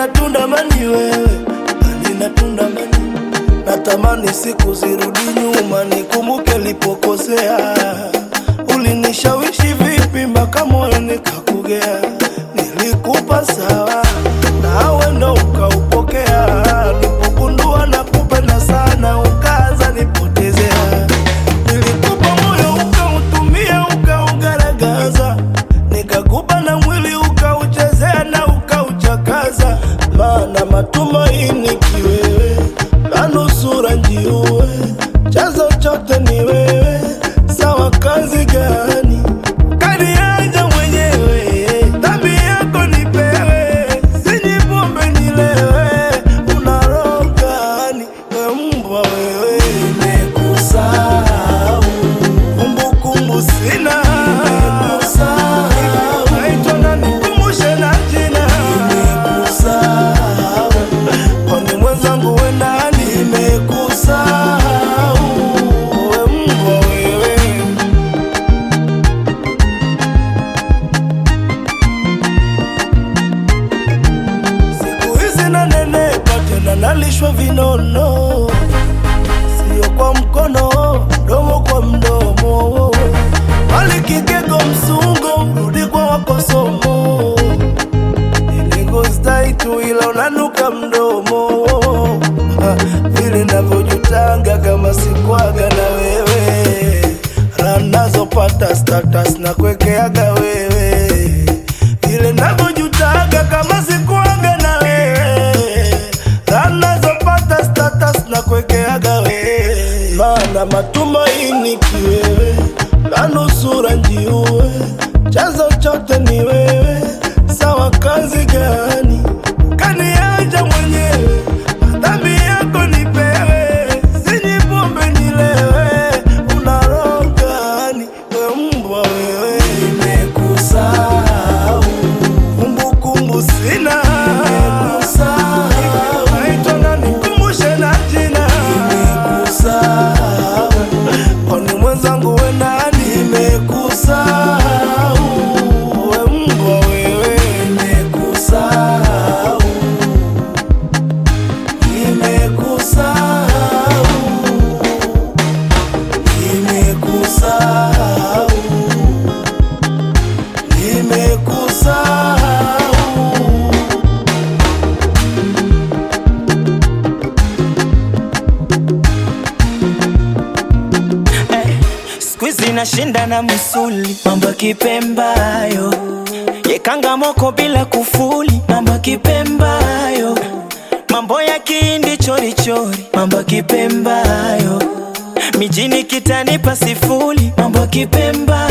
ninatundamani wewe, ninatundamani. Natamani siku zirudi nyuma nikumbuke nilipokosea. Ulinishawishi vipi mpaka moyo nikakugea. Nilikupa sawa nawe ndo ukaupokea. Nilipogundua nakupenda sana ukaanza nipotezea. Nilikupa moyo ukautumia ukaugaragaza. Nikakupa na mwili ukauchezea na ukauchakaza. Maana matumaini kiwewe, manusura njiwe, chanzo chote ni wewe. Sawa kazi gani kaniacha mwenyewe, dhambi yako nipewe, sinywi pombe nilewe. Una roho gani we mbwa wewe? Nimekusahau, kumbukumbu sina. Nimekusahau, naitwa nani kumbushe na jina. Nimekusahau, kwani mwenzangu we nani? Nimekusahau, we mbwa wewe. Siku hizi nanenepa tena nalishwa vinono. Sio kwa mkono, mdomo kwa mdomo. Wali kikeko msungo, rudi kwa wako somo. Niligostai tu ila unanuka mdomo. Vile navyojutanga kama sikwaga na wewe. Ranazopata status na kwekeaga wewe. Vile navyojutanga kama sikwaga na wewe. Ranazopata status na kwekeaga wewe. Maana matumaini kiwewe, manusura njiwe, chanzo chote ni wewe. Sawa kazi gani kaniacha mwenyewe, dhambi yako nipewe, sinywi pombe nilewe. Una roho gani we mbwa wewe? Nimekusahau, kumbukumbu sina. Nimekusahau, naitwa nani kumbushe na jina. Nimekusahau, kwani mwenzangu we nani? Nimekusahau, we mbwa wewe. Nimekusahau, nimekusahau, nimekusahau, nimekusahau. Squeezy nashinda na musuli, mambo kipembayo. Yekanga moko bila kufuli, mambo kipembayo. Mambo ya kindi chori chori, mambo kipembayo. Mijini kitanipa sifuli, mambo kipembayo.